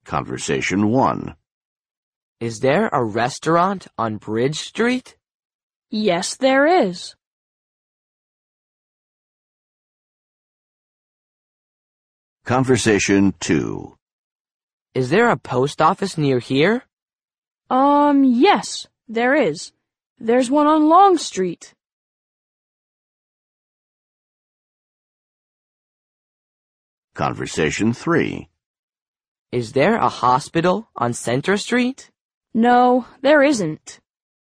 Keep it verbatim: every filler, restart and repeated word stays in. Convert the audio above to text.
Conversation one. Is there a restaurant on Bridge Street? Yes, there is. Conversation two. Is there a post office near here? Um, yes, there is. There's one on Long Street. Conversation three. Is there a hospital on Center Street? No, there isn't.